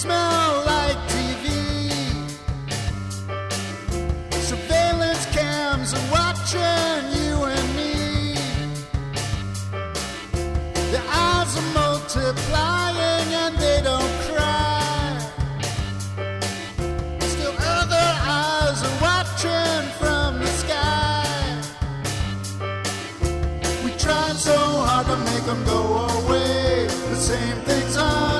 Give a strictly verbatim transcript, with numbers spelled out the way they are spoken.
smell like T V. Surveillance cams are watching you and me. The eyes are multiplying and they don't cry. Still other eyes are watching from the sky. We tried so hard to make them go away. The same things are